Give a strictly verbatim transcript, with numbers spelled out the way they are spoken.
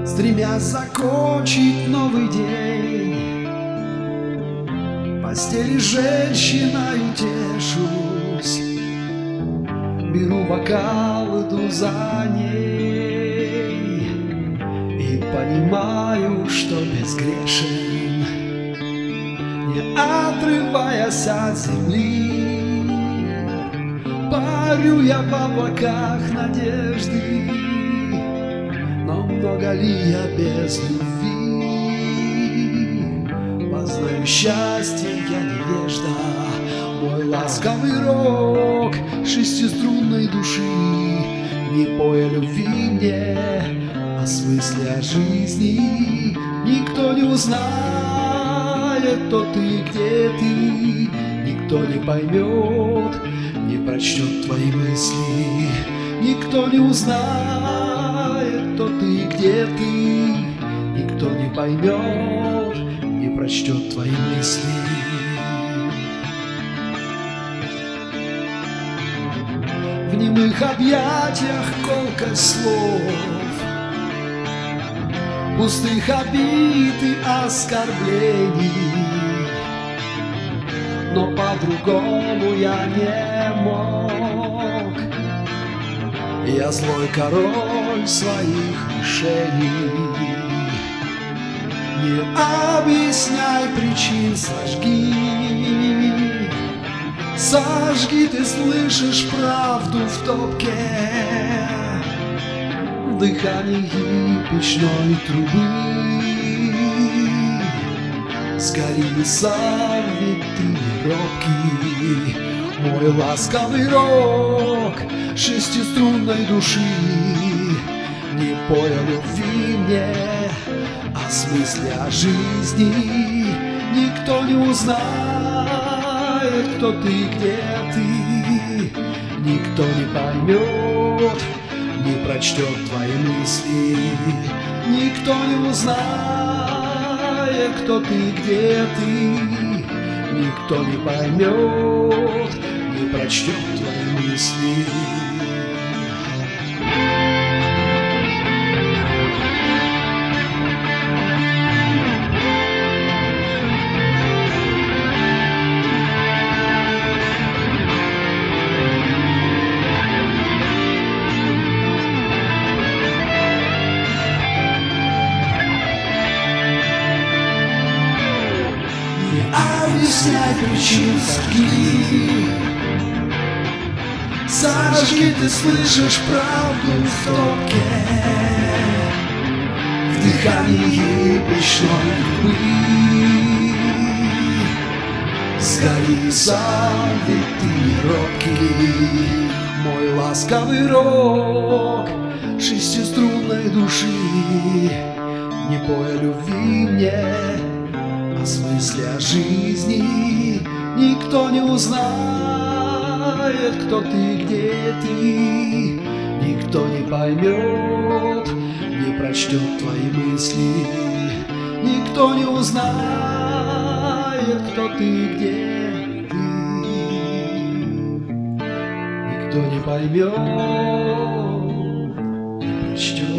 стремясь закончить новый день. В постели женщиной утешусь, беру бокал, иду за ней и понимаю, что безгрешен, не отрываясь от земли. Парю я в облаках надежды, но много ли я без любви? Познаю счастье, я невежда, мой ласковый рок шестиструнной души. Не пой о любви мне, о смысле о жизни никто не узнает, то ты где ты, никто не поймет, не прочтет твои мысли, никто не узнает, то ты где ты, никто не поймет, не прочтет твои мысли. В немых объятиях колкость слов, пустых обид и оскорблений, но по-другому я не мог. Я злой король своих решений. Не объясняй причин, сожги. Сожги, ты слышишь правду в топке, в дыхании печной трубы. Сгори сам, ведь ты не робкий, мой ласковый рок шестиструнной души. Не пой о любви мне, о смысле о жизни никто не узнает, кто ты, где ты, никто не поймет, не прочтет твои мысли, никто не узнает, кто ты, где ты, никто не поймет, не прочтет твои мысли. Объясняй причин, сожги. Сожги, ты слышишь правду в топке, в дыхании печной трубы. Сгори сам, ведь ты не робкий, мой ласковый рок шестиструнной души. Не пой о любви мне, о смысле о жизни никто не узнает, кто ты, где ты, никто не поймет, не прочтет твои мысли, никто не узнает, кто ты, где ты, никто не поймет, не прочтет.